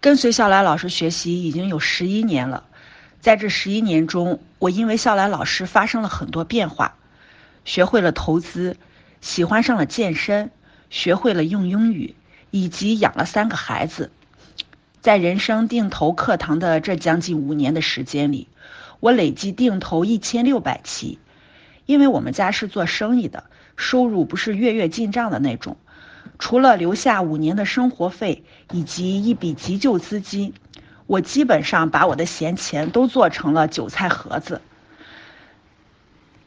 跟随笑来老师学习已经有11年了，在这11年中，我因为笑来老师发生了很多变化，学会了投资，喜欢上了健身，学会了用英语，以及养了3个孩子。在人生定投课堂的这将近5年的时间里，我累计定投1600期。因为我们家是做生意的，收入不是月月进账的那种，除了留下5年的生活费以及一笔急救资金，我基本上把我的闲钱都做成了韭菜盒子。